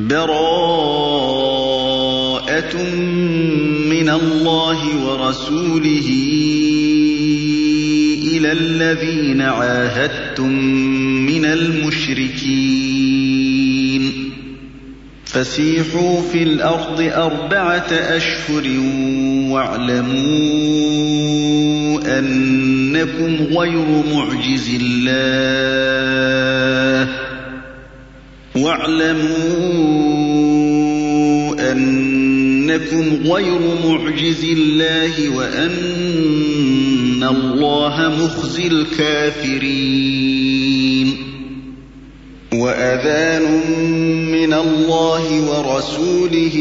بَرَاءَةٌ مِّنَ اللَّهِ وَرَسُولِهِ إِلَى الَّذِينَ عَاهَدتُّم مِّنَ الْمُشْرِكِينَ فَسِيحُوا فِي الْأَرْضِ 4 أَشْهُرٍ وَاعْلَمُوا أَنَّكُمْ غَيْرُ مُعْجِزِي اللَّهِ وَأَنَّ اللَّهَ مُخْزِي الْكَافِرِينَ وَأَذَانٌ مِّنَ اللَّهِ وَرَسُولِهِ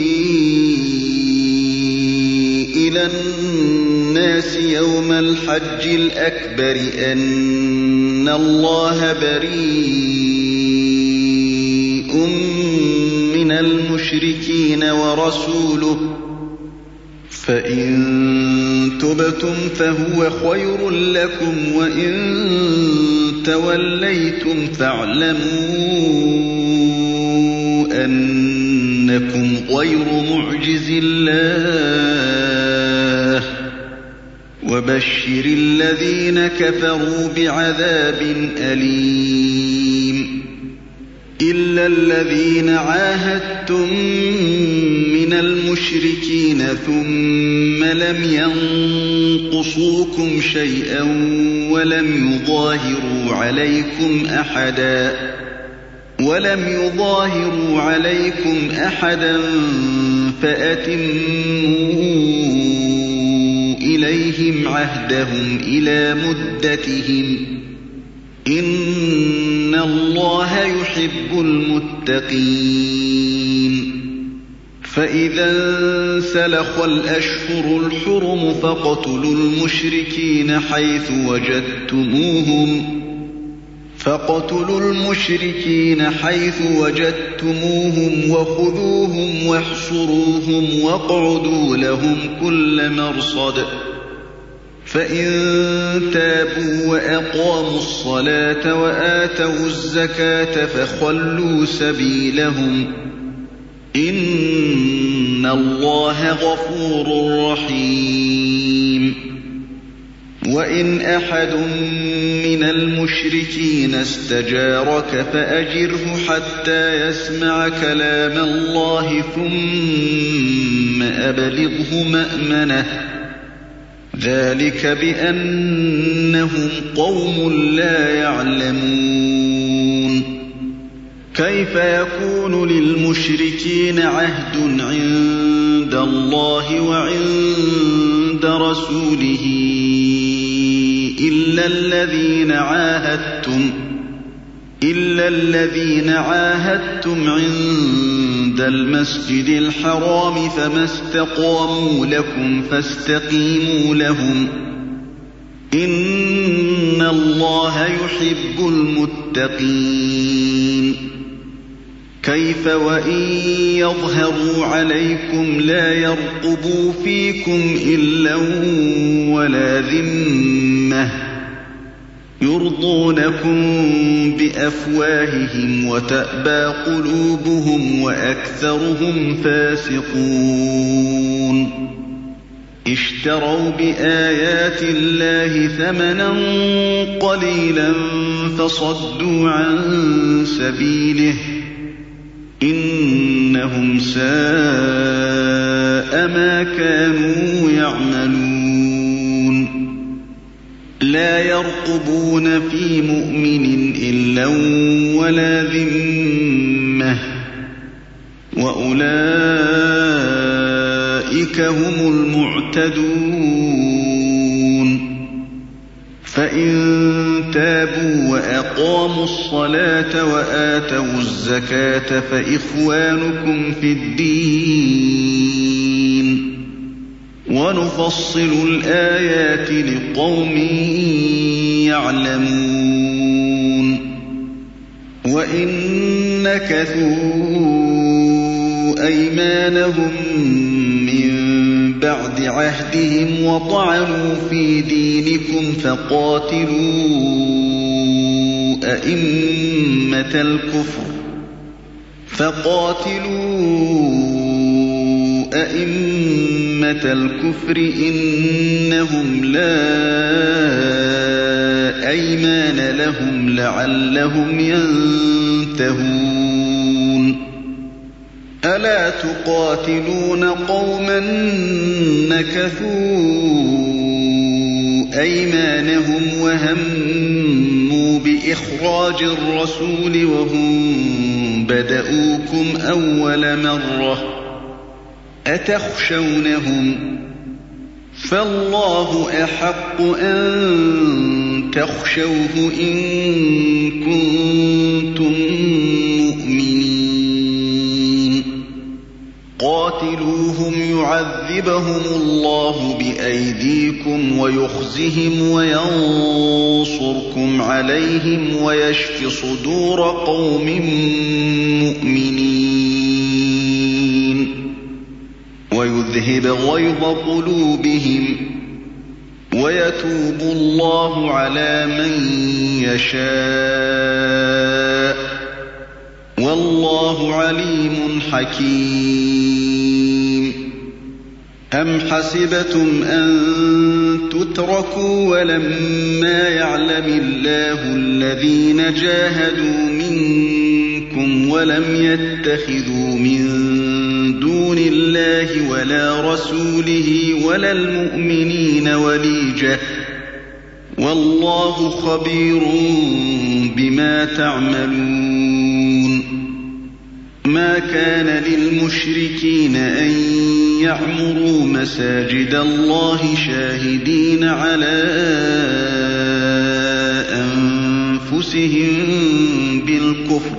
إِلَى النَّاسِ يَوْمَ الْحَجِّ الْأَكْبَرِ أَنَّ اللَّهَ بَرِيءٌ مِّنَ الْمُشْرِكِينَ وَرَسُولُهُ فَإِن تُبْتُمْ فَهُوَ خَيْرٌ لَّكُمْ وَإِن تَوَلَّيْتُمْ فَاعْلَمُوا أَنَّكُمْ غَيْرُ مُعْجِزِي اللَّهِ وَبَشِّرِ الَّذِينَ كَفَرُوا بِعَذَابٍ أَلِيمٍ إِلَّا الَّذِينَ عَاهَدتُّم مِّنَ الْمُشْرِكِينَ ثُمَّ لَمْ يَنقُصُوكُمْ شَيْئًا وَلَمْ يُظَاهِرُوا عَلَيْكُمْ أَحَدًا فَأَتِمُّوا إِلَيْهِمْ عَهْدَهُمْ إِلَىٰ مُدَّتِهِمْ ۚ إِنَّ اللَّهَ يُحِبُّ الْمُتَّقِينَ فَإِذَا انسَلَخَ الْأَشْهُرُ الْحُرُمُ فَاقْتُلُوا الْمُشْرِكِينَ حَيْثُ وَجَدتُّمُوهُمْ وَخُذُوهُمْ وَاحْصُرُوهُمْ وَاقْعُدُوا لَهُمْ كُلَّ مَرْصَدٍ فَإِن تَابُوا وَأَقَامُوا الصَّلَاةَ وَآتَوُا الزَّكَاةَ فَخَلُّوا سَبِيلَهُمْ ۚ إِنَّ اللَّهَ غَفُورٌ رَّحِيمٌ وَإِنْ أَحَدٌ مِّنَ الْمُشْرِكِينَ اسْتَجَارَكَ فَأَجِرْهُ حَتَّىٰ يَسْمَعَ كَلَامَ اللَّهِ ثُمَّ أَبْلِغْهُ مَأْمَنَهُ ۚ ذَٰلِكَ بِأَنَّهُمْ قَوْمٌ لَّا يَعْلَمُونَ كَيْفَ يَكُونُ لِلْمُشْرِكِينَ عَهْدٌ عِندَ اللَّهِ وَعِندَ رَسُولِهِ إِلَّا الَّذِينَ عَاهَدتُّمْ عِندَ الْمَسْجِدِ الْحَرَامِ فَمَا اسْتَقَامُوا لَكُمْ فَاسْتَقِيمُوا لَهُمْ ۚ إِنَّ اللَّهَ يُحِبُّ الْمُتَّقِينَ كَيْفَ وَإِن يَظْهَرُوا عَلَيْكُمْ لَا يَرْقُبُوا فِيكُمْ إِلًّا وَلَا ذِمَّةً يُرْضُونَكُم بِأَفْوَاهِهِمْ وَتَأْبَىٰ قُلُوبُهُمْ وَأَكْثَرُهُمْ فَاسِقُونَ اشْتَرَوْا بِآيَاتِ اللَّهِ ثَمَنًا قَلِيلًا فَصَدُّوا عَن سَبِيلِهِ ۚ إِنَّهُمْ سَاءَ مَا كَانُوا يَعْمَلُونَ لَا يَرْقُبُونَ فِي مُؤْمِنٍ إِلًّا وَلَا ذِمَّةً ۚ وَأُولَٰئِكَ هُمُ الْمُعْتَدُونَ فَإِن تَابُوا وَأَقَامُوا الصَّلَاةَ وَآتَوُا الزَّكَاةَ فَإِخْوَانُكُمْ فِي الدِّينِ وَنُفَصِّلُ الْآيَاتِ لِقَوْمٍ يَعْلَمُونَ وَإِن نَّكَثُوا أَيْمَانَهُم مِّن بَعْدِ عَهْدِهِمْ وَطَعَنُوا فِي دِينِكُمْ فَقَاتِلُوا أَئِمَّةَ الْكُفْرِ فقاتلوا أئمة الكفر إنهم لا أيمان لهم لعلهم ينتهون ألا تقاتلون قوما نكثوا أيمانهم وهموا بإخراج الرسول وهم بدؤوكم أول مرة أتخشونهم فالله أحق أن تخشوه إن كنتم مؤمنين قاتلوهم يعذبهم الله بأيديكم ويخزهم وينصركم عليهم ويشف صدور قوم مؤمنين ويذهب غيظ قلوبهم ويتوب الله على من يشاء والله عليم حكيم أم حسبتم أن تتركوا ولما يعلم الله الذين جاهدوا منكم ولم يتخذوا من دون الله ولا رسوله ولا المؤمنين وليجة والله خبير بما تعملون ما كان للمشركين أن يعمروا مساجد الله شاهدين على أنفسهم بالكفر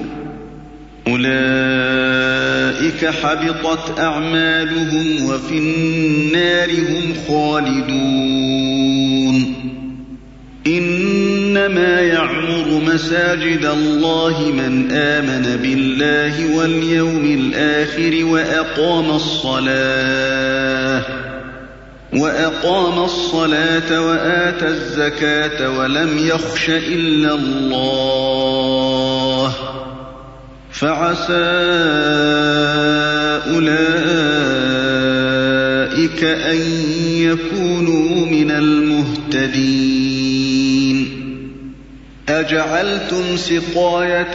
أولئك حبطت أعمالهم وفي النار هم خالدون إنما يعمر مساجد الله من آمن بالله واليوم الآخر وأقام الصلاة وآتى الزكاة ولم يخش إلا الله فعسى أولئك أن يكونوا من المهتدين أجعلتم سقاية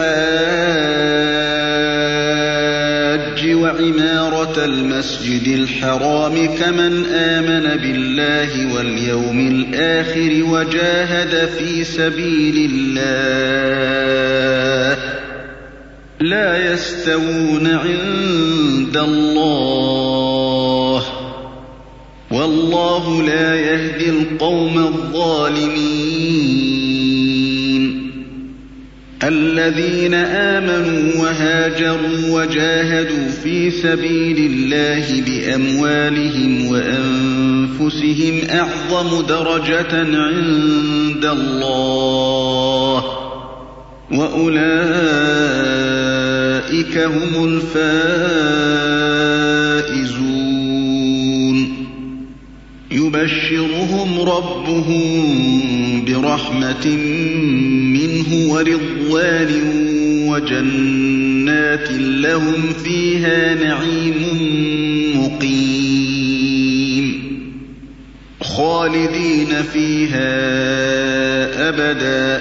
الحاج وعمارة المسجد الحرام كمن آمن بالله واليوم الآخر وجاهد في سبيل الله لا يستوون عند الله والله لا يهدي القوم الظالمين الذين آمنوا وهاجروا وجاهدوا في سبيل الله بأموالهم وأنفسهم أعظم درجة عند الله وأولئك هم الفائزون يبشرهم ربهم برحمة منه ورضوان وجنات لهم فيها نعيم مقيم خالدين فيها أبدا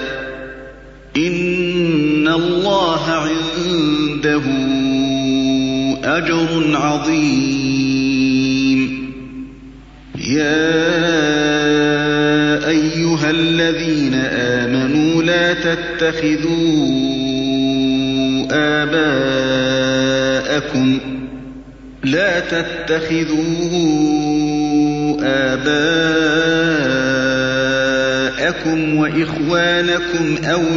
إن الله عنده أجر عظيم يا أيها الذين آمنوا لا تتخذوا آباءكم وإخوانكم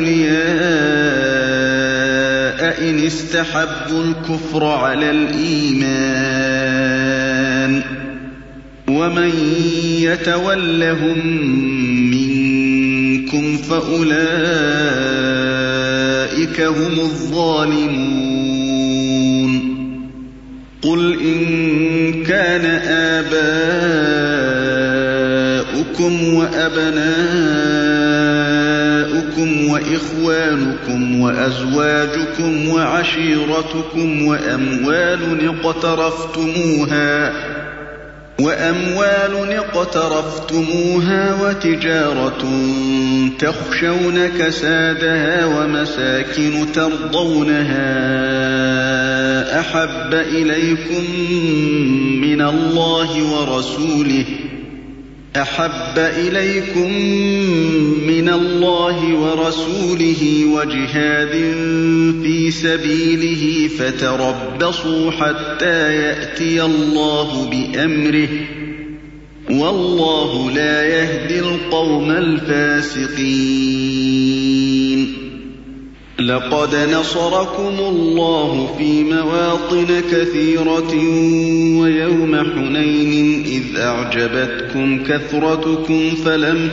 أولياء إن استحبوا الكفر على الإيمان ومن يتولهم منكم فأولئك هم الظالمون قل إن كان آباؤكم وأبناؤكم أمهاتكم وإخوانكم وأزواجكم وعشيرتكم وأموال اقترفتموها وتجارة تخشون كسادها ومساكن ترضونها أحب إليكم من الله ورسوله وجهاد في سبيله فتربصوا حتى يأتي الله بأمره والله لا يهدي القوم الفاسقين. لقد نصركم الله في مواطن كثيرة ويوم حنين إذ أعجبتكم كثرتكم فلم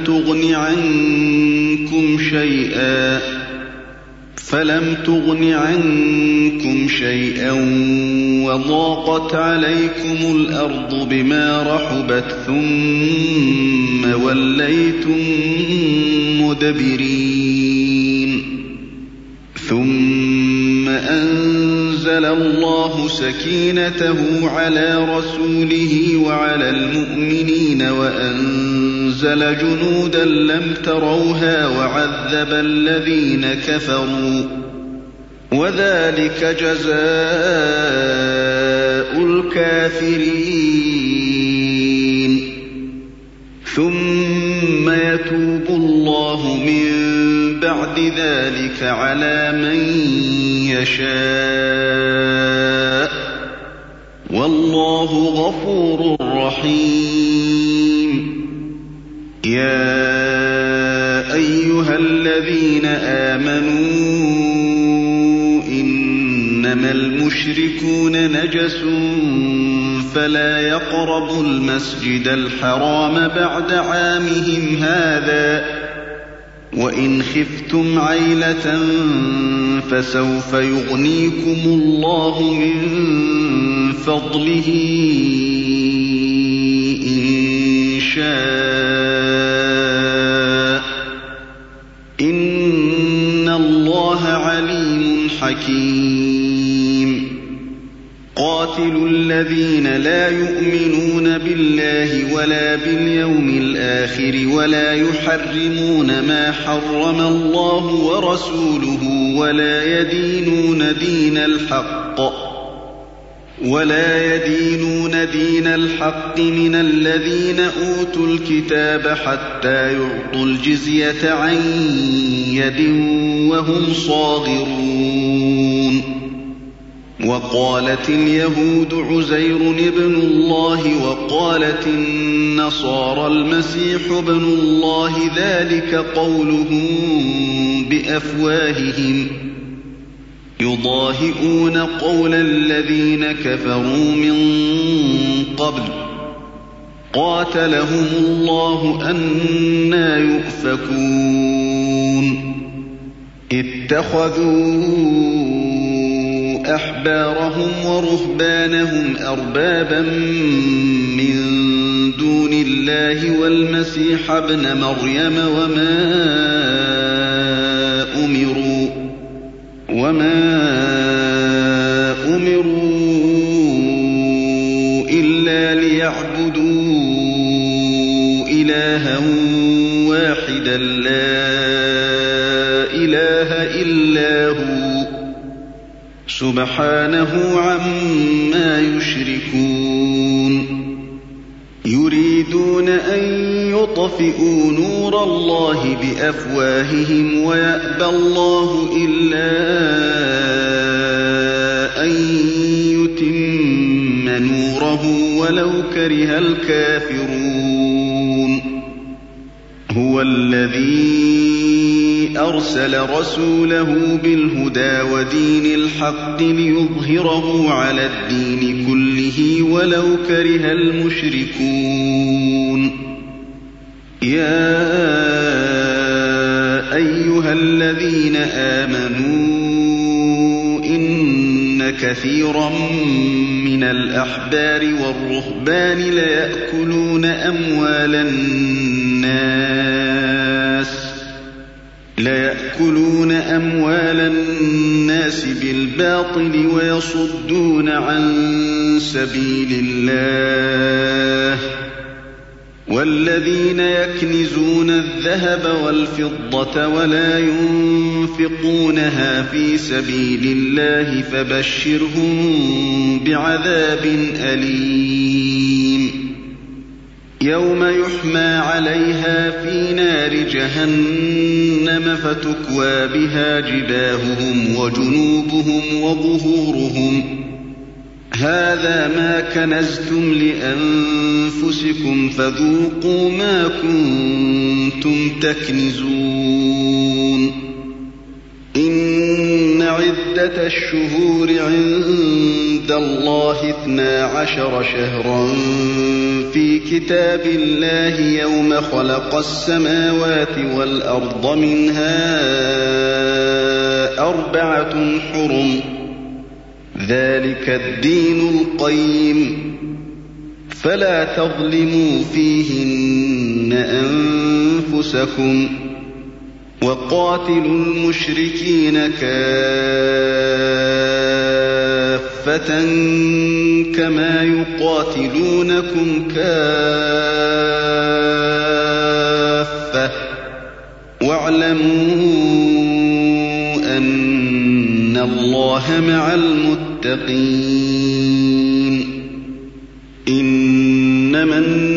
تغن عنكم شيئا وضاقت عليكم الأرض بما رحبت ثم وليتم مدبرين. ثم أنزل الله سكينته على رسوله وعلى المؤمنين وأنزل جنودا لم تروها وعذب الذين كفروا وذلك جزاء الكافرين. ثم يتوب الله من بعد ذلك على من يشاء والله غفور رحيم. يا أيها الذين آمنوا إنما المشركون نجس فلا يقربوا المسجد الحرام بعد عامهم هذا وإن خفتم عيلة فسوف يغنيكم الله من فضله إن شاء إن الله عليم حكيم. قاتلوا الذين لا يؤمنون بالله ولا باليوم الآخر ولا يحرمون ما حرم الله ورسوله ولا يدينون دين الحق من الذين أوتوا الكتاب حتى يعطوا الجزية عن يد وهم صاغرون. وقالت اليهود عزير ابن الله وقالت النصارى المسيح ابن الله ذلك قولهم بأفواههم يضاهئون قول الذين كفروا من قبل قاتلهم الله أنى يؤفكون. اتخذوا أحبارهم ورهبانهم أربابا من دون الله والمسيح ابن مريم وما أمروا إلا ليعبدوا إلها واحدا لا إله إلا هو سبحانه عما يشركون. يريدون أن يطفئوا نور الله بأفواههم ويأبى الله إلا أن يتم نوره ولو كره الكافرون. هو الذي أرسل رسوله بالهدى ودين الحق ليظهره على الدين كله ولو كره المشركون. يا أيها الذين آمنوا إن كثيرا من الأحبار والرهبان لَيَأْكُلُونَ أَمْوَالَ النَّاسِ بِالْبَاطِلِ وَيَصُدُّونَ عَن سَبِيلِ اللَّهِ وَالَّذِينَ يَكْنِزُونَ الذَّهَبَ وَالْفِضَّةَ وَلَا يُنفِقُونَهَا فِي سَبِيلِ اللَّهِ فَبَشِّرْهُم بِعَذَابٍ أَلِيمٍ يَوْمَ يُحْمَىٰ عَلَيْهَا فِي نَارِ جَهَنَّمَ فَتُكْوَىٰ بِهَا جِبَاهُهُمْ وَجُنُوبُهُمْ وَظُهُورُهُمْ هَٰذَا مَا كَنَزْتُمْ لِأَنفُسِكُمْ فَذُوقُوا مَا كُنتُمْ تَكْنِزُونَ إِنَّ عِدَّةَ الشُّهُورِ عِندَ اللَّهِ 12 شَهْرًا في كتاب الله يوم خلق السماوات والأرض منها 4 حرم ذلك الدين القيم فلا تظلموا فيهن أنفسكم وقاتلوا المشركين كافة كما يقاتلونكم كافة واعلموا أن الله مع المتقين إنما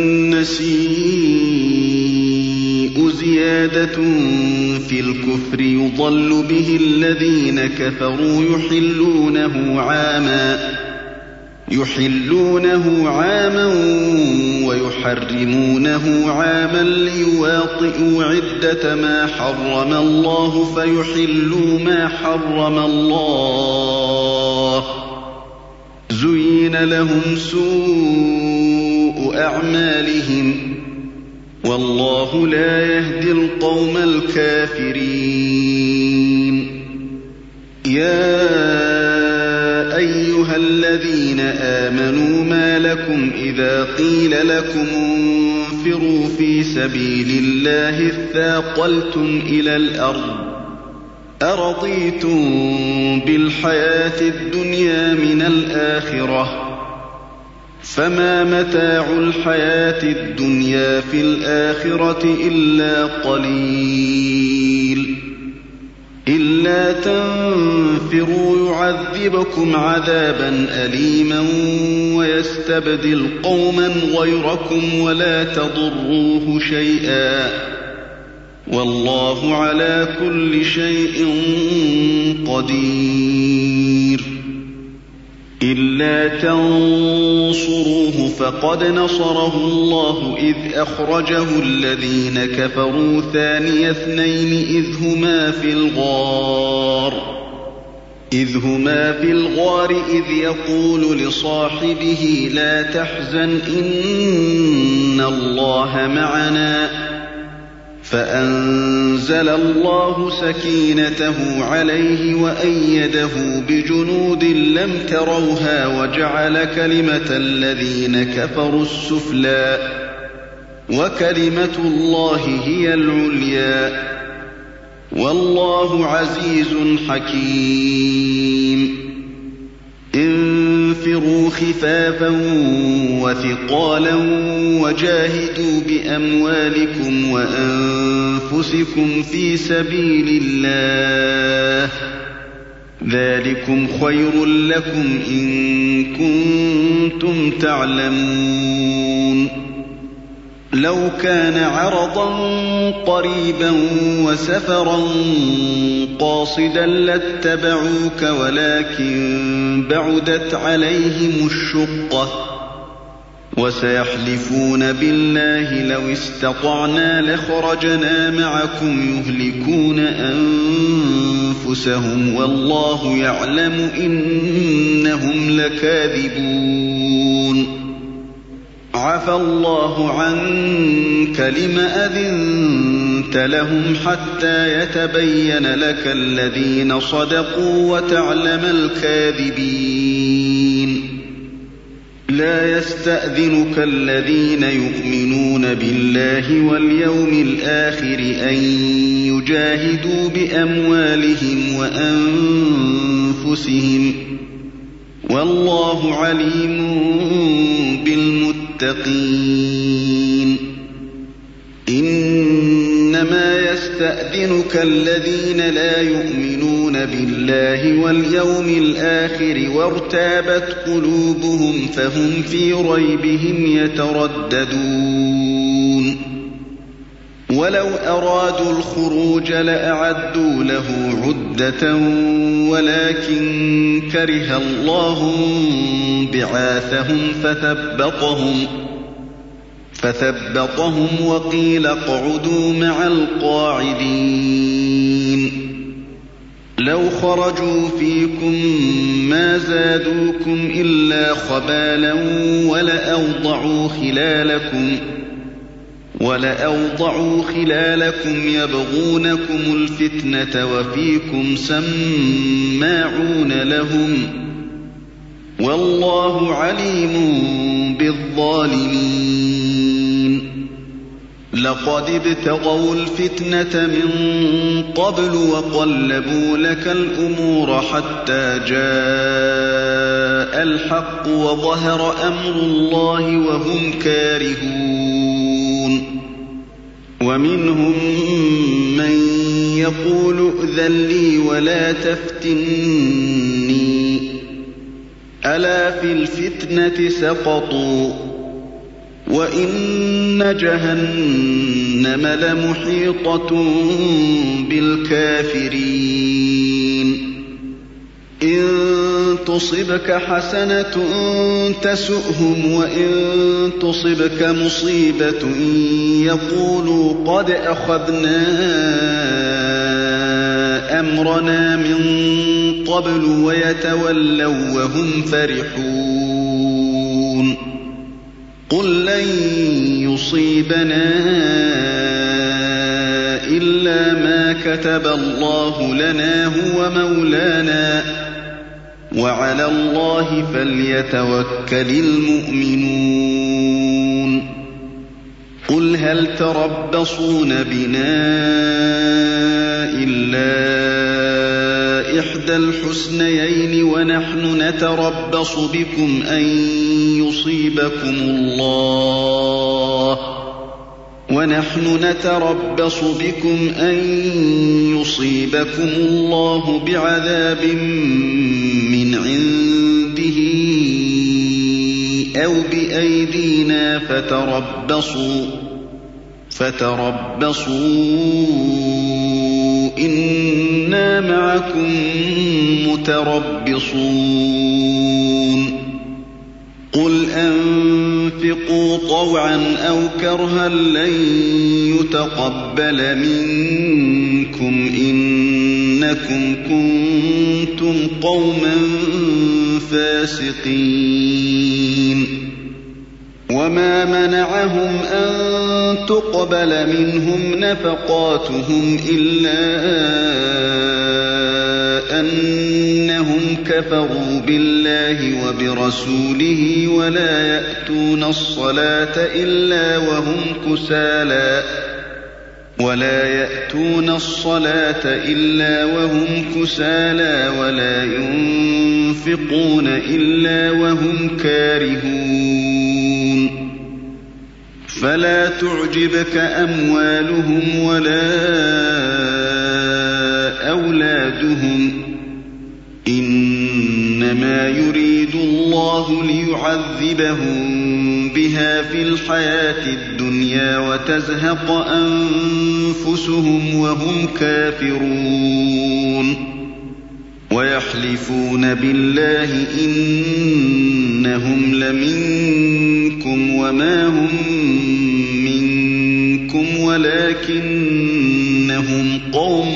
النسيء زيادة في الكفر يضل به الذين كفروا يحلونه عاما ويحرمونه عاما ليواطئوا عدة ما حرم الله فيحلوا ما حرم الله زين لهم سوء أعمالهم والله لا يهدي القوم الكافرين يا أيها الذين آمنوا ما لكم إذا قيل لكم انفروا في سبيل الله اثاقلتم إلى الأرض أرضيتم بالحياة الدنيا من الآخرة فما متاع الحياة الدنيا في الآخرة إلا قليل إلا تنفروا يعذبكم عذابا أليما ويستبدل قوما غيركم ولا تضروه شيئا والله على كل شيء قدير إلا تنصروه فقد نصره الله إذ أخرجه الذين كفروا ثاني اثنين إذ هما في الغار إذ يقول لصاحبه لا تحزن إن الله معنا فأنزل الله سكينته عليه وأيده بجنود لم تروها وجعل كلمة الذين كفروا السفلى وكلمة الله هي العليا والله عزيز حكيم انفروا خفافا وثقالا وجاهدوا بأموالكم وأنفسكم في سبيل الله ذلكم خير لكم إن كنتم تعلمون لو كان عرضا قريبا وسفرا قاصدا لاتبعوك ولكن بعدت عليهم الشقة وسيحلفون بالله لو استطعنا لخرجنا معكم يهلكون أنفسهم والله يعلم إنهم لكاذبون عفى الله عنك لم أذنت لهم حتى يتبين لك الذين صدقوا وتعلم الكاذبين لا إذا يستأذنك الذين يؤمنون بالله واليوم الآخر أن يجاهدوا بأموالهم وأنفسهم والله عليم بالمتقين إنما يستأذنك الذين لا يؤمنون بالله واليوم الآخر وارتابت قلوبهم فهم في ريبهم يترددون ولو أرادوا الخروج لأعدوا له عدة ولكن كره الله بعاثهم فثبطهم وقيل اقعدوا مع القاعدين لو خرجوا فيكم ما زادوكم إلا خبالا ولأوضعوا خلالكم يبغونكم الفتنة وفيكم سماعون لهم والله عليم بالظالمين لقد ابتغوا الفتنة من قبل وقلبوا لك الأمور حتى جاء الحق وظهر أمر الله وهم كارهون ومنهم من يقول ائذن لي ولا تفتني ألا في الفتنة سقطوا وإن جهنم لمحيطة بالكافرين إن تصبك حسنة تسؤهم وإن تصبك مصيبة يقولوا قد أخذنا أمرنا من قبل ويتولوا وهم فرحون قل لن يصيبنا إلا ما كتب الله لنا هو مولانا وعلى الله فليتوكل المؤمنون قل هل تربصون بنا إلا إحدى الحسنيين ونحن نتربص بكم أن يصيبكم الله بعذاب من عنده أو بأيدينا فتربصوا إنا معكم متربصون قل أنفقوا طوعا أو كرها لن يتقبل منكم إنكم كنتم قوما فاسقين وما منعهم أن تقبل منهم نفقاتهم إلا أنهم كفروا بالله وبرسوله ولا يأتون الصلاة إلا وهم كسالى ولا ينفقون إلا وهم كارهون فلا تعجبك أموالهم ولا أولادهم إنما يريد الله ليعذبهم بها في الحياة الدنيا وتزهق أنفسهم وهم كافرون ويحلفون بالله إنهم لمنكم وما هم منكم ولكنهم قوم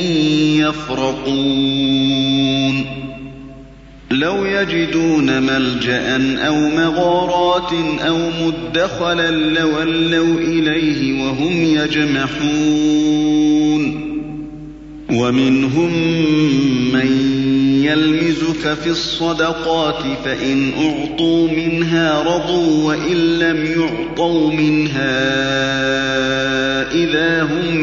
يفرقون لو يجدون ملجأ أو مغارات أو مدخلا لولوا إليه وهم يجمحون ومنهم من يلمزك في الصدقات فإن أعطوا منها رضوا وإن لم يعطوا منها إذا هم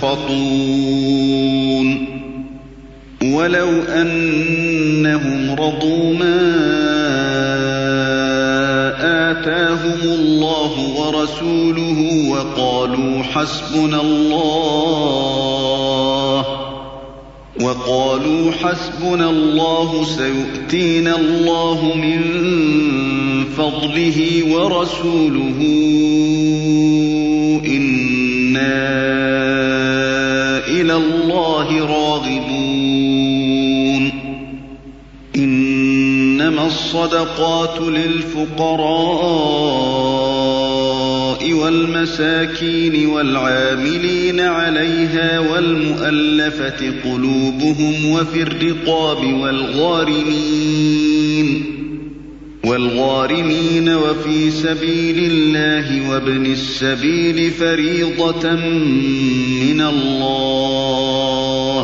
يسخطون ولو أنهم رضوا ما آتاهم الله ورسوله وقالوا حسبنا الله سيؤتينا الله من فضله ورسوله إنا إلى الله راغبون إنما الصدقات للفقراء والمساكين والعاملين عليها والمؤلفة قلوبهم وفي الرقاب والغارمين وفي سبيل الله وابن السبيل فريضة من الله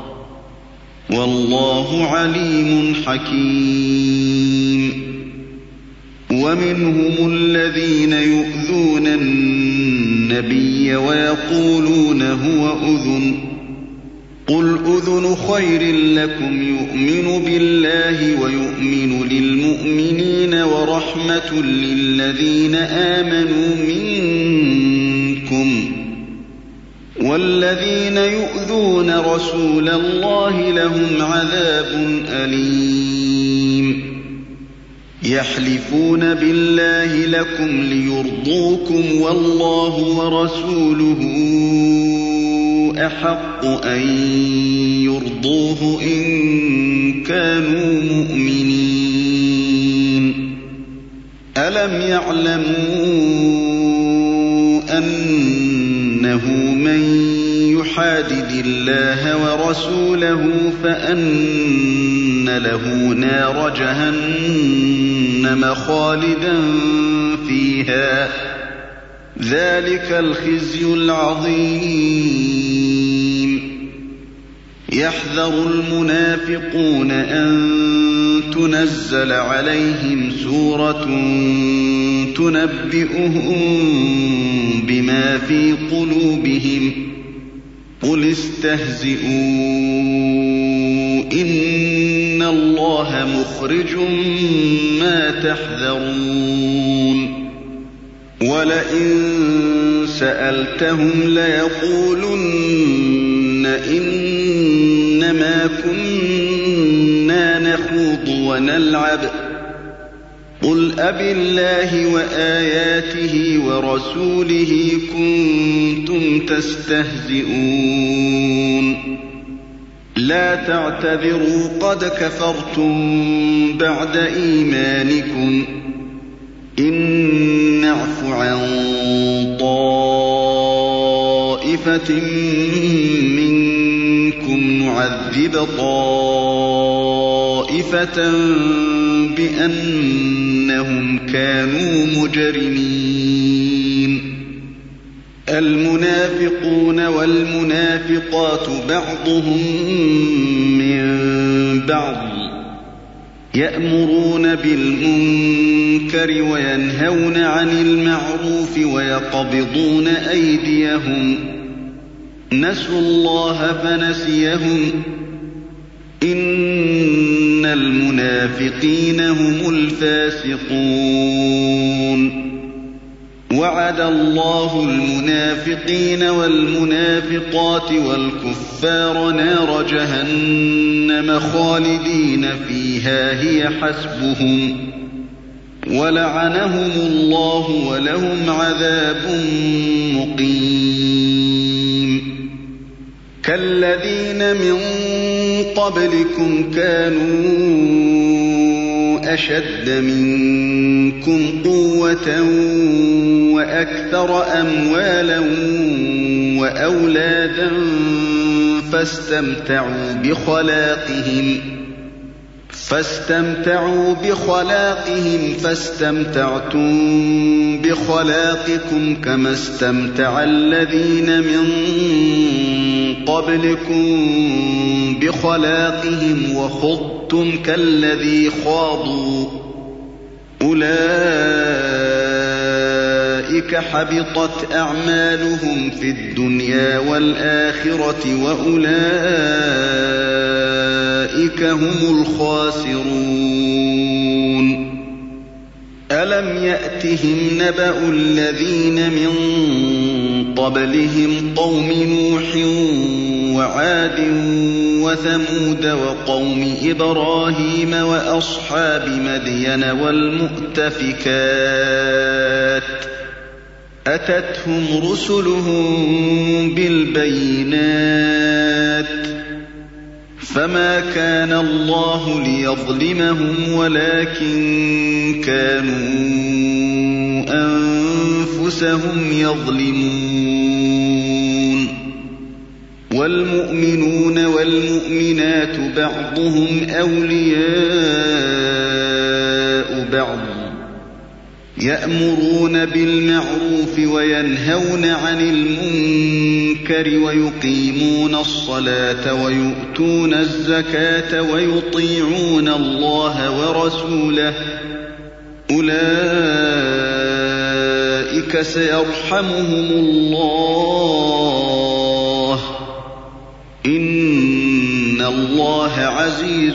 والله عليم حكيم ومنهم الذين يؤذون النبي ويقولون هو أذن قل أذن خير لكم يؤمن بالله ويؤمن للمؤمنين ورحمة للذين آمنوا منكم والذين يؤذون رسول الله لهم عذاب أليم يحلفون بالله لكم ليرضوكم والله ورسوله أحق أن يرضوه إن كانوا مؤمنين ألم يعلموا أنه من يحادد الله ورسوله فأن له نار جهنم خالدا فيها ذلك الخزي العظيم يحذر المنافقون أن تنزل عليهم سورة تنبئهم بما في قلوبهم قل استهزئوا إن الله مخرج ما تحذرون ولئن سألتهم ليقولن إنما كنا نخوض ونلعب قل أبالله وآياته ورسوله كنتم تستهزئون لا تعتذروا قد كفرتم بعد إيمانكم إن نعف عن طائفة منكم نعذب طائفة بأنهم كانوا مجرمين المنافقون والمنافقات بعضهم من بعض يأمرون بالمنكر وينهون عن المعروف ويقبضون أيديهم نسوا الله فنسيهم إن المنافقين هم الفاسقون وعد الله المنافقين والمنافقات والكفار نار جهنم خالدين فيها هي حسبهم ولعنهم الله ولهم عذاب مقيم كالذين من قبلكم كانوا أشد منكم قوة وأكثر أموالا وأولادا فاستمتعوا بخلاقهم فاستمتعتم بخلاقكم كما استمتع الذين من قبلكم بخلاقهم وخضتم كالذي خاضوا أولئك حبطت أعمالهم في الدنيا والآخرة وأولئك هم الخاسرون ألم يأتهم نبأ الذين من قبلهم قوم نوح وعاد وثمود وقوم إبراهيم وأصحاب مدين والمؤتفكات أتتهم رسلهم بالبينات فما كان الله ليظلمهم ولكن كانوا أنفسهم يظلمون والمؤمنون والمؤمنات بعضهم أولياء بعض يأمرون بالمعروف وينهون عن المنكر ويقيمون الصلاة ويؤتون الزكاة ويطيعون الله ورسوله أولئك سيرحمهم الله إن الله عزيز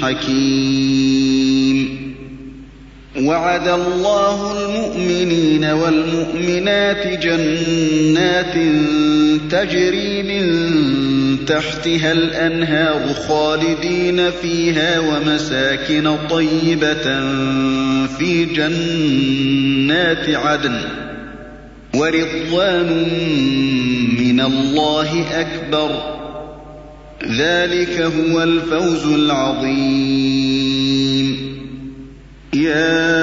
حكيم وعد الله المؤمنين والمؤمنات جنات تجري من تحتها الأنهار خالدين فيها ومساكن طيبة في جنات عدن ورضوان من الله أكبر ذلك هو الفوز العظيم يا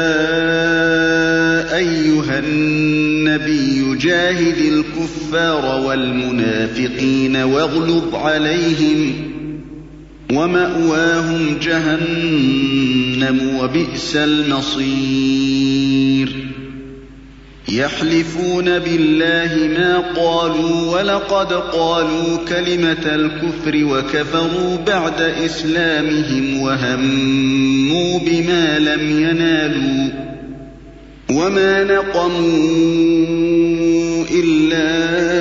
أيها النبي جاهد الكفار والمنافقين واغلظ عليهم ومأواهم جهنم وبئس المصير يحلفون بالله ما قالوا ولقد قالوا كلمة الكفر وكفروا بعد إسلامهم وهموا بما لم ينالوا وما نقموا إلا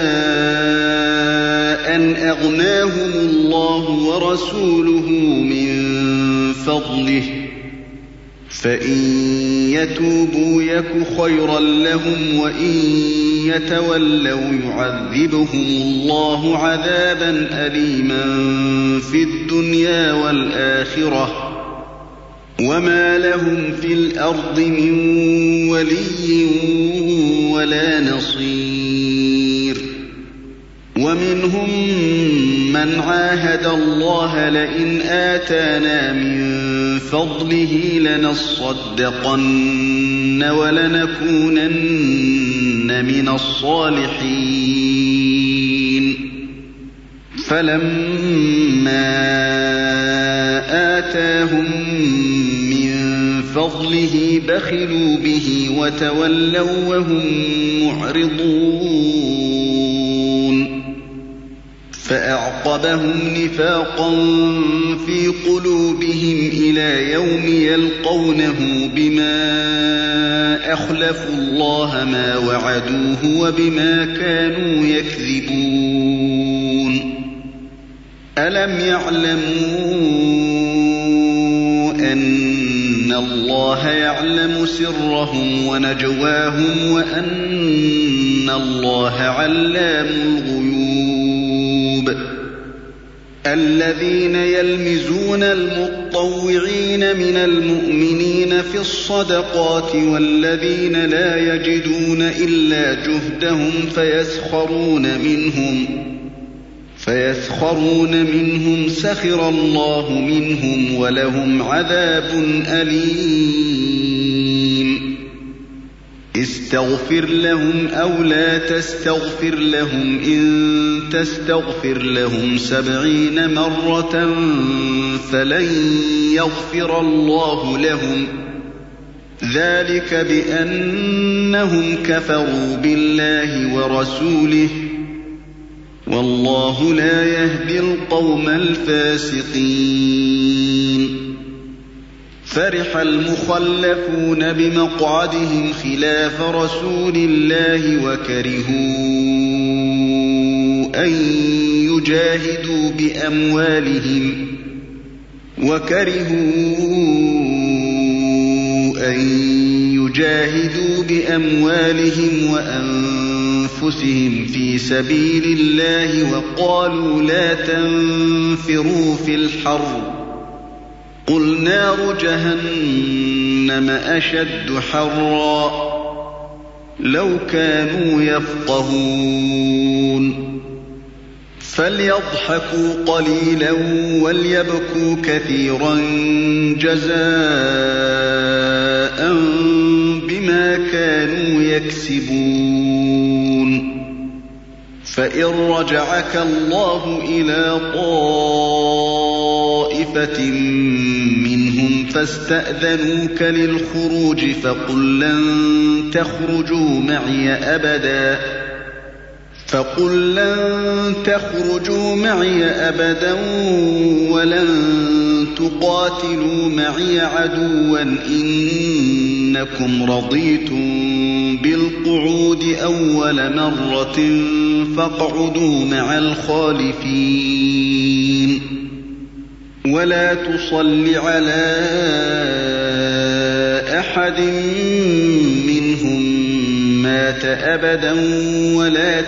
أن أغناهم الله ورسوله من فضله فإن يتوبوا يك خيرا لهم وإن يتولوا يعذبهم الله عذابا أليما في الدنيا والآخرة وما لهم في الأرض من ولي ولا نصير ومنهم من عاهد الله لئن آتانا من فضله لنصدقن ولنكونن من الصالحين فلما آتاهم من فضله بخلوا به وتولوا وهم معرضون فأعقبهم نفاقا في قلوبهم إلى يوم يلقونه بما أخلفوا الله ما وعدوه وبما كانوا يكذبون ألم يعلموا أن الله يعلم سرهم ونجواهم وأن الله علام الغيوب الذين يلمزون المطوعين من المؤمنين في الصدقات والذين لا يجدون إلا جهدهم فيسخرون منهم سخر الله منهم ولهم عذاب أليم استغفر لهم أو لا تستغفر لهم إن تستغفر لهم 70 مرة فلن يغفر الله لهم ذلك بأنهم كفروا بالله ورسوله والله لا يهدي القوم الفاسقين. فرح المخلفون بمقعدهم خلاف رسول الله وكرهوا أن يجاهدوا بأموالهم وأنفسهم في سبيل الله وقالوا لا تنفروا في الحر قل نار جهنم أشد حرا لو كانوا يفقهون. فليضحكوا قليلا وليبكوا كثيرا جزاء بما كانوا يكسبون. فإن رجعك الله إلى طائفة منهم فاستأذنوك للخروج فقل لن تخرجوا معي أبدا ولن تقاتلوا معي عدوا إنكم رضيتم بالقعود أول مرة فاقعدوا مع الخالفين. ولا تصل على أحد منهم مات أبدا ولا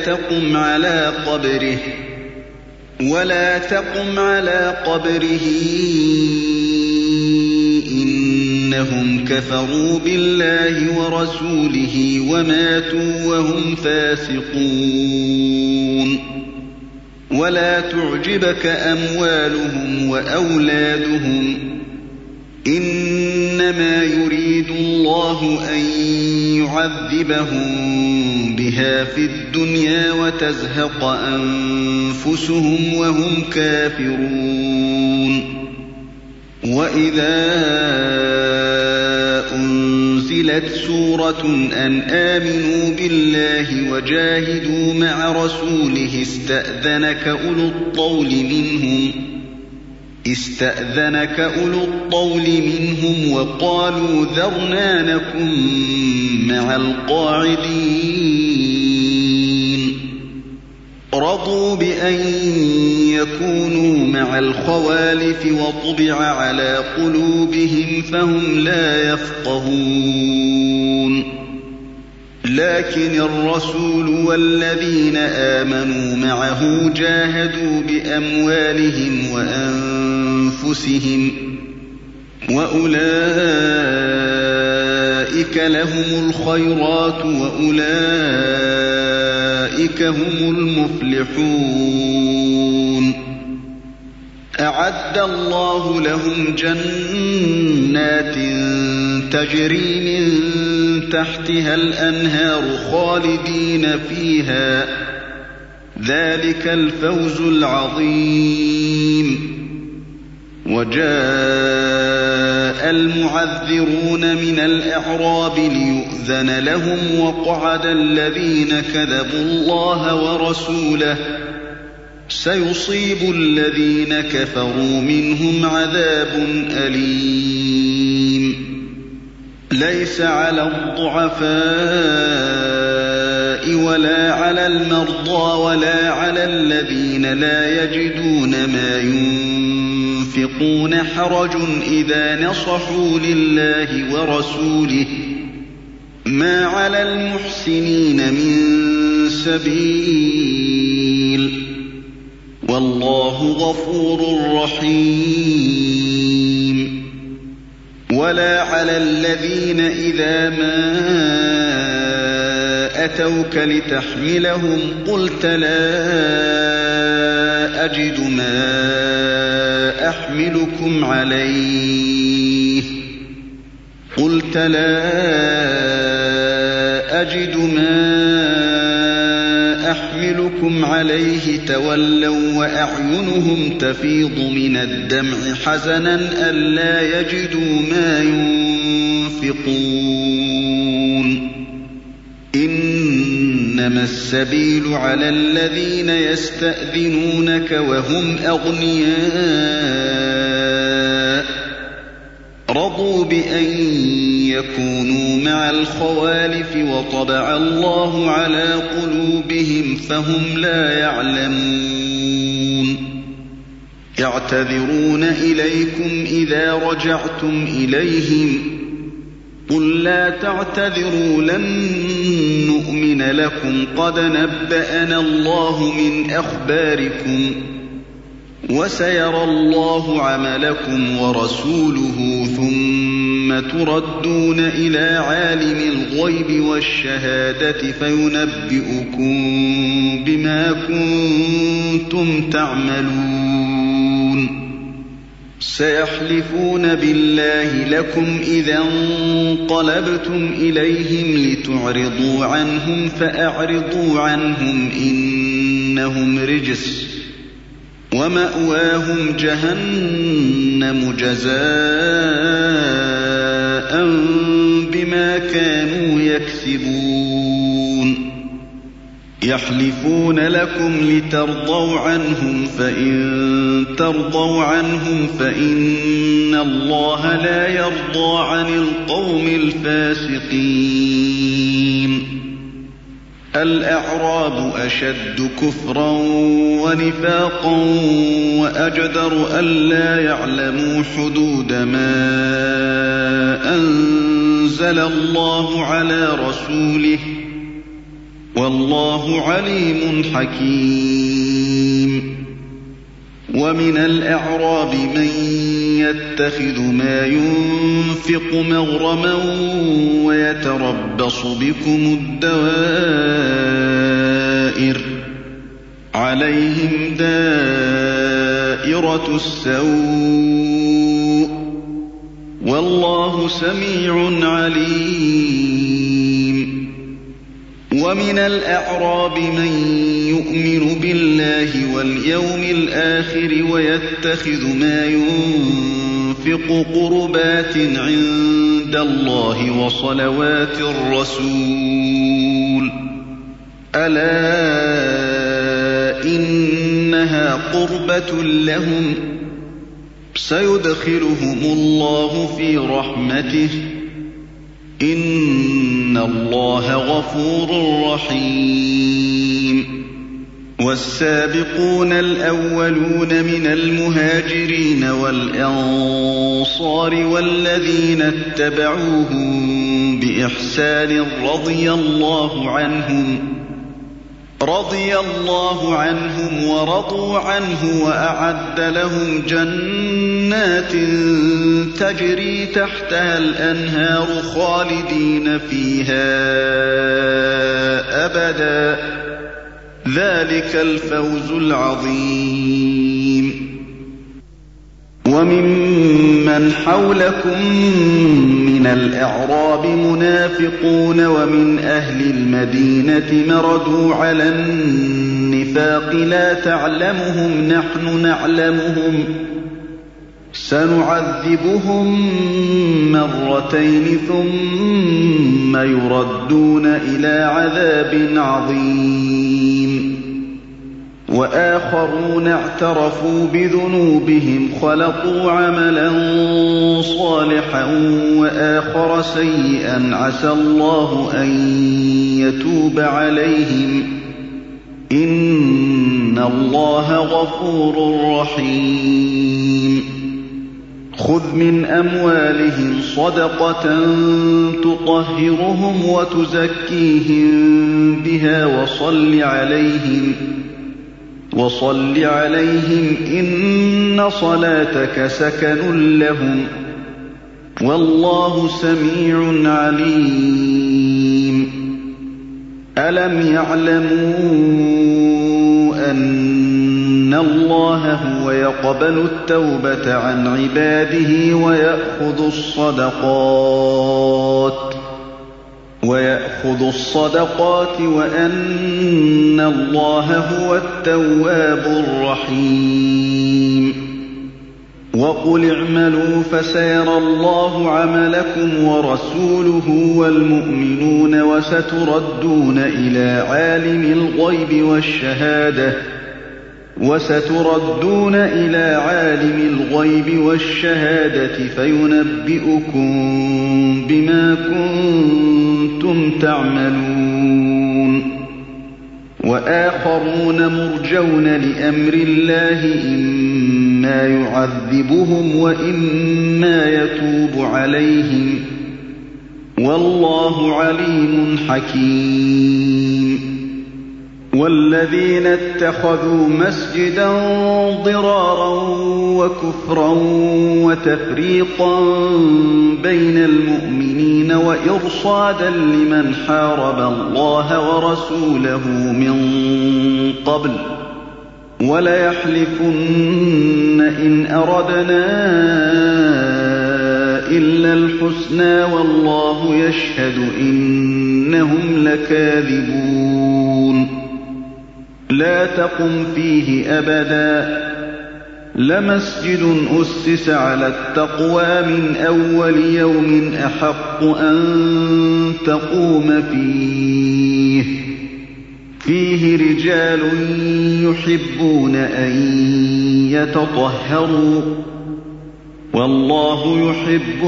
تقم على قبره إنهم كفروا بالله ورسوله وماتوا وهم فاسقون. ولا تعجبك أموالهم وأولادهم إنما يريد الله أن يعذبهم بها في الدنيا وتزهق أنفسهم وهم كافرون. وإذا أنزلت سورة أن آمنوا بالله وجاهدوا مع رسوله استأذنك أولو الطول منهم وقالوا ذرنا نكن مع القاعدين. رضوا بأن يكونوا مع الخوالف وطبع على قلوبهم فهم لا يفقهون. لكن الرسول والذين آمنوا معه جاهدوا بأموالهم وأنفسهم وأولئك لهم الخيرات وأولئك هم المفلحون. أعد الله لهم جنات تجري من تحتها الأنهار خالدين فيها ذلك الفوز العظيم. وجاء المعذرون من الأعراب ليؤذن لهم وقعد الذين كذبوا الله ورسوله سيصيب الذين كفروا منهم عذاب أليم. ليس على الضعفاء ولا على المرضى ولا على الذين لا يجدون ما ينفقون حرج إذا نصحوا لله ورسوله ما على المحسنين من سبيل والله غفور رحيم. ولا على الذين إذا ما أتوك لتحملهم قلت لا أجد ما أحملكم عليه أجد ما أحملكم عليه تولوا وأعينهم تفيض من الدمع حزنا ألا يجدوا ما ينفقون إنما السبيل على الذين يستأذنونك وهم أغنياء رضوا بأن يكونوا مع الخوالف وطبع الله على قلوبهم فهم لا يعلمون يعتذرون إليكم إذا رجعتم إليهم قل لا تعتذروا لن نؤمن لكم قد نبأنا الله من أخباركم وسيرى الله عملكم ورسوله ثم تردون إلى عالم الغيب والشهادة فينبئكم بما كنتم تعملون سيحلفون بالله لكم إذا انقلبتم إليهم لتعرضوا عنهم فأعرضوا عنهم إنهم رجس ومأواهم جهنم جزاء بما كانوا يكسبون يحلفون لكم لترضوا عنهم فإن ترضوا عنهم فإن الله لا يرضى عن القوم الفاسقين الأعراب أشد كفرا ونفاقا وأجدر ألا يعلموا حدود ما أنزل الله على رسوله والله عليم حكيم ومن الأعراب من يتخذ ما ينفق مغرما ويتربص بكم الدوائر عليهم دائرة السوء والله سميع عليم ومن الأعراب من يؤمن بالله واليوم الآخر ويتخذ ما ينفق قربات عند الله وصلوات الرسول ألا إنها قربة لهم سيدخلهم الله في رحمته إن الله غفور رحيم والسابقون الأولون من المهاجرين والأنصار والذين اتبعوهم بإحسان رضي الله عنهم ورضوا عنه وأعد لهم جنات تجري تحتها الأنهار خالدين فيها أبدا ذلك الفوز العظيم وممن حولكم من الأعراب منافقون ومن أهل المدينة مردوا على النفاق لا تعلمهم نحن نعلمهم سنعذبهم مرتين ثم يردون إلى عذاب عظيم وآخرون اعترفوا بذنوبهم خلطوا عملا صالحا وآخر سيئا عسى الله أن يتوب عليهم إن الله غفور رحيم خذ من أموالهم صدقة تطهرهم وتزكيهم بها وصل عليهم إن صلاتك سكن لهم والله سميع عليم ألم يعلموا أن الله هو يقبل التوبة عن عباده ويأخذ يأخذ الصدقات وأن الله هو التواب الرحيم وقل اعملوا فسيرى الله عملكم ورسوله والمؤمنون وستردون إلى عالم الغيب والشهادة فينبئكم بما كنتم تعملون وآخرون مرجون لأمر الله إما يعذبهم وإما يتوب عليهم والله عليم حكيم والذين اتخذوا مسجدا ضرارا وكفرا وتفريقا بين المؤمنين وإرصادا لمن حارب الله ورسوله من قبل وليحلفن إن أردنا إلا الحسنى والله يشهد إنهم لكاذبون لا تقم فيه أبدا لمسجد أسس على التقوى من أول يوم أحق أن تقوم فيه رجال يحبون أن يتطهروا والله يحب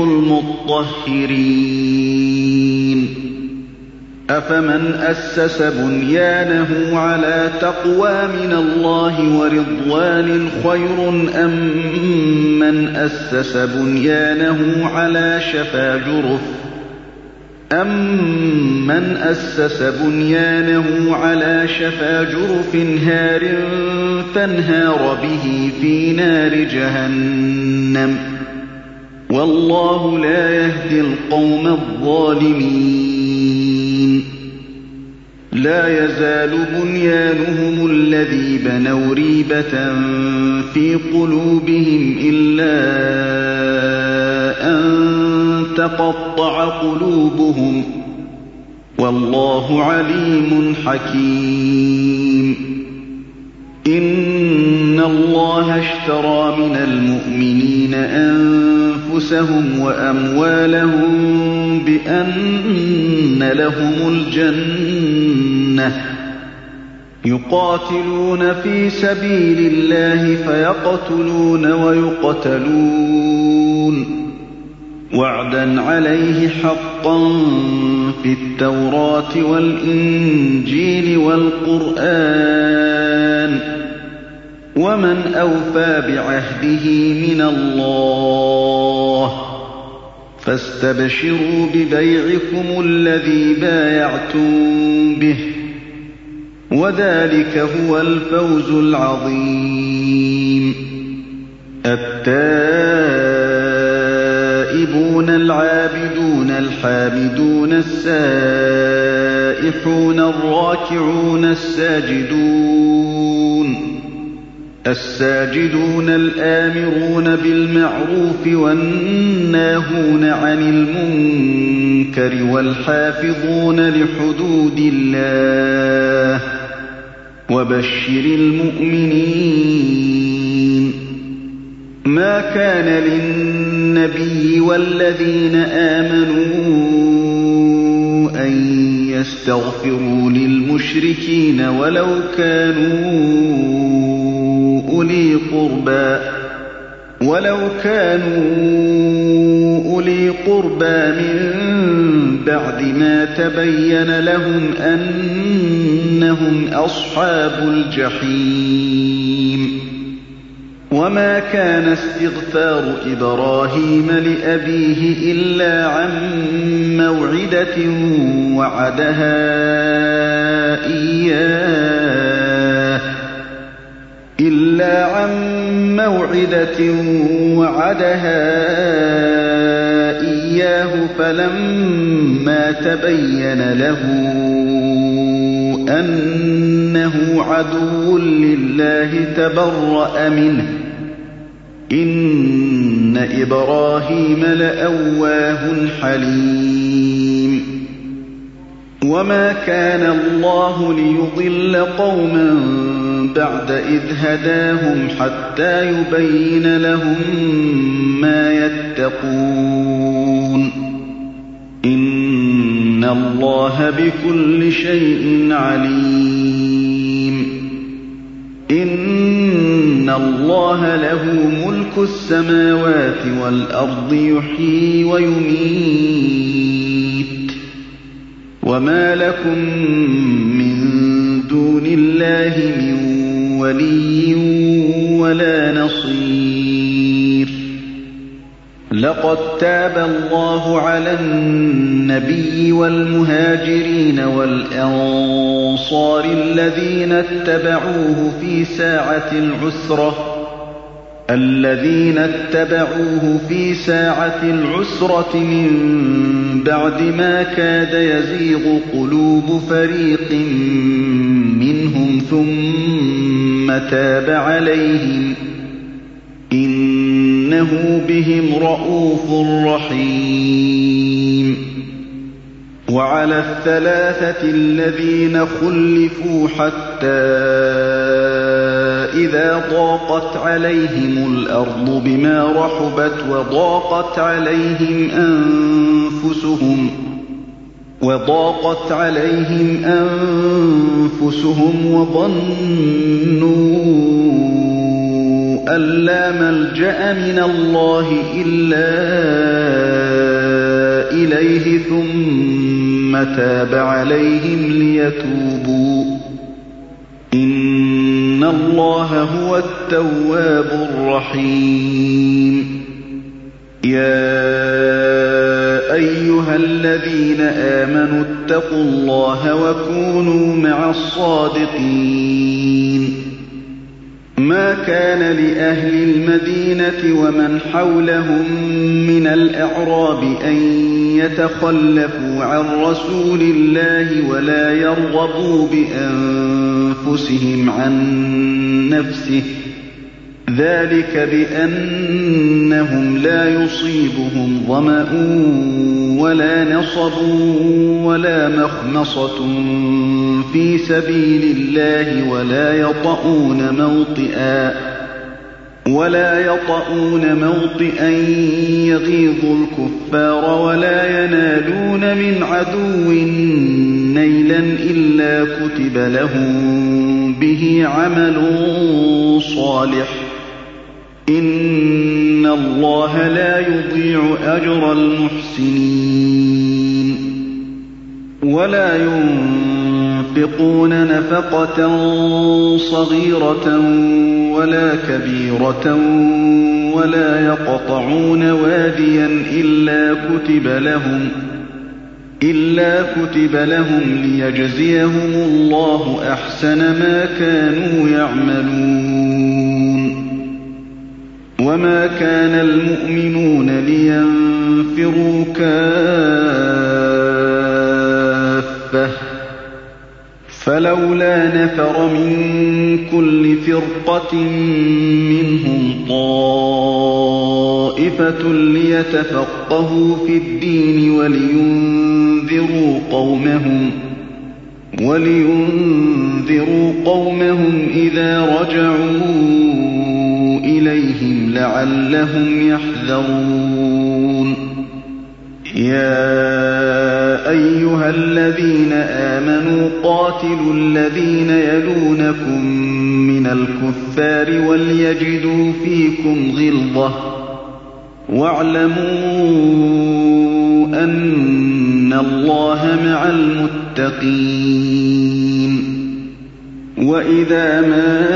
المطهرين أفمن أسس بنيانه على تقوى من الله ورضوان خير أم من أسس بنيانه على شفا جرف هار فانهار به في نار جهنم والله لا يهدي القوم الظالمين لا يزال بنيانهم الذي بنوا ريبة في قلوبهم إلا أن تقطع قلوبهم والله عليم حكيم إن الله اشترى من المؤمنين أنفسهم وأموالهم بأن لهم الجنة يقاتلون في سبيل الله فيقتلون ويقتلون وعدا عليه حقا في التوراة والإنجيل والقرآن ومن أوفى بعهده من الله فاستبشروا ببيعكم الذي بايعتم به وذلك هو الفوز العظيم التائبون العابدون الحامدون السائحون الراكعون الساجدون الآمرون بالمعروف والناهون عن المنكر والحافظون لحدود الله وبشر المؤمنين ما كان للنبي والذين آمنوا أن يستغفروا للمشركين ولو كانوا أولي قربى من بعد ما تبين لهم أنهم أصحاب الجحيم وما كان استغفار إبراهيم لأبيه إلا عن موعدة وعدها إياه فلما تبين له أنه عدو لله تبرأ منه إن إبراهيم لأواه حليم وما كان الله ليضل قوما بعد إذ هداهم حتى يبين لهم ما يتقون إن الله بكل شيء عليم إن الله له ملك السماوات والأرض يحيي ويميت وما لكم من دون الله من ولي ولا نصير لقد تاب الله على النبي والمهاجرين والأنصار الذين اتبعوه في ساعة العسرة من بعد ما كاد يزيغ قلوب فريق منهم ثم تاب عليهم إنه بهم رءوف رحيم وعلى الثلاثة الذين خلفوا حتى إذا ضاقت عليهم الأرض بما رحبت وضاقت عليهم أنفسهم وظنوا أن لا ملجأ من الله إلا إليه ثم تاب عليهم ليتوبوا إن الله هو التواب الرحيم يا أيها الذين آمنوا اتقوا الله وكونوا مع الصادقين ما كان لأهل المدينة ومن حولهم من الأعراب أن يتخلفوا عن رسول الله ولا يرغبوا بأنفسهم عن نفسه ذلك بأنهم لا يصيبهم ظمأ ولا نصب ولا مخمصة في سبيل الله ولا يطؤون موطئا يغيظ الكفار ولا ينالون من عدو نيلا إلا كتب لهم به عمل صالح إن الله لا يضيع أجر المحسنين ولا ينفقون نفقة صغيرة ولا كبيرة ولا يقطعون واديا إلا كتب لهم ليجزيهم الله أحسن ما كانوا يعملون وما كان المؤمنون لينفروا كافة فلولا نفر من كل فرقة منهم طائفة ليتفقهوا في الدين ولينذروا قومهم إذا رجعوا إليهم لعلهم يحذرون يا أيها الذين آمنوا قاتلوا الذين يلونكم من الكفار وليجدوا فيكم غلظة واعلموا أن الله مع المتقين وإذا ما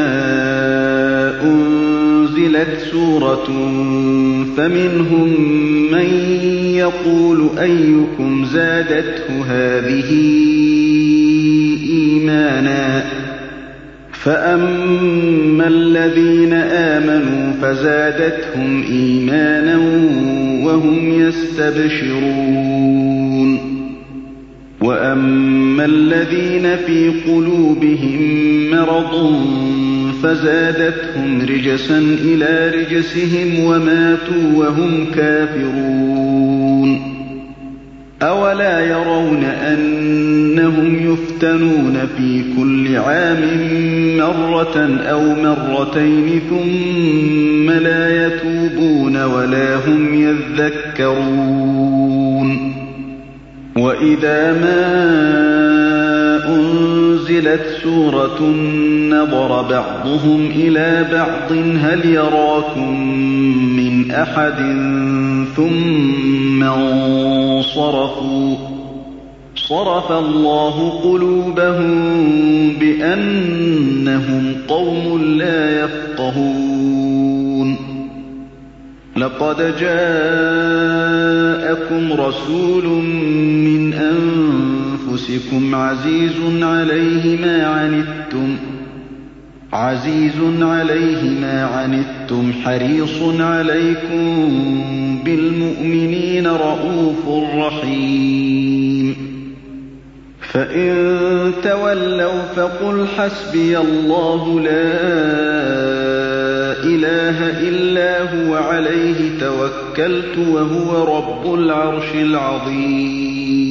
أنزلت سورة فمنهم من يقول أيكم زادته هذه إيمانا فأما الذين آمنوا فزادتهم إيمانا وهم يستبشرون وأما الذين في قلوبهم مرض فزادتهم رجسا إلى رجسهم وماتوا وهم كافرون أَوَلَا يَرَوْنَ أَنَّهُمْ يُفْتَنُونَ فِي كُلِّ عَامٍ مَّرَّةً أَوْ مَرَّتَيْنِ ثُمَّ لَا يَتُوبُونَ وَلَا هُمْ يَذَّكَّرُونَ وَإِذَا مَا أُنزِلَتْ سُورَةٌ نَّظَرَ بَعْضُهُمْ إِلَىٰ بَعْضٍ هَلْ يَرَاكُم مِّنْ أَحَدٍ ثُمَّ انصَرَفُوا صَرَفَ اللَّهُ قُلُوبَهُم بِأَنَّهُمْ قَوْمٌ لَّا يَفْقَهُونَ لَقَدْ جَاءَكُمْ رَسُولٌ مِّنْ أَنفُسِكُمْ عَزِيزٌ عَلَيْهِ مَا عَنِتُّمْ حَرِيصٌ عَلَيْكُم بِالْمُؤْمِنِينَ رَءُوفٌ رَّحِيمٌ فَإِن تَوَلَّوْا فَقُلْ حَسْبِيَ اللَّهُ لَا إِلَٰهَ إِلَّا هُوَ عَلَيْهِ تَوَكَّلْتُ وَهُوَ رَبُّ الْعَرْشِ الْعَظِيمِ